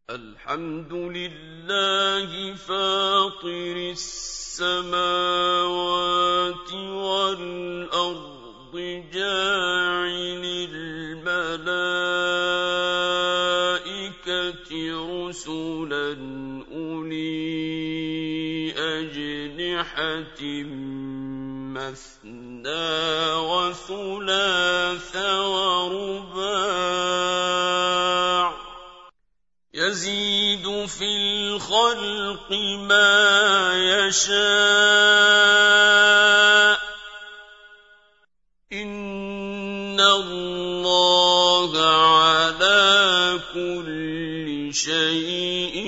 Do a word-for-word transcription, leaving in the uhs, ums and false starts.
الحمد لله فاطر السماوات والأرض جاعل الملائكة رسلا أولي أجنحة مثنى وثلاث ورباع يزيد في الخلق ما يشاء إن الله على كل شيء